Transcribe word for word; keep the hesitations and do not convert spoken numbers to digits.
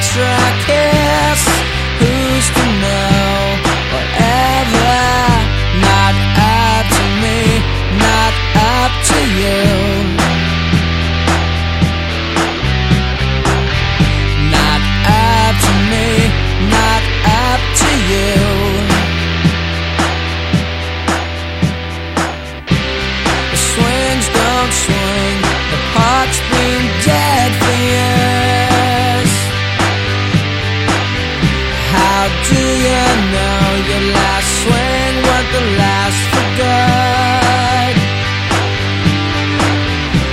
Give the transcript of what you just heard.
extra kiss. Who's to know? Whatever. Not up to me, not up to you. Not up to me, not up to you. The swings don't swing, the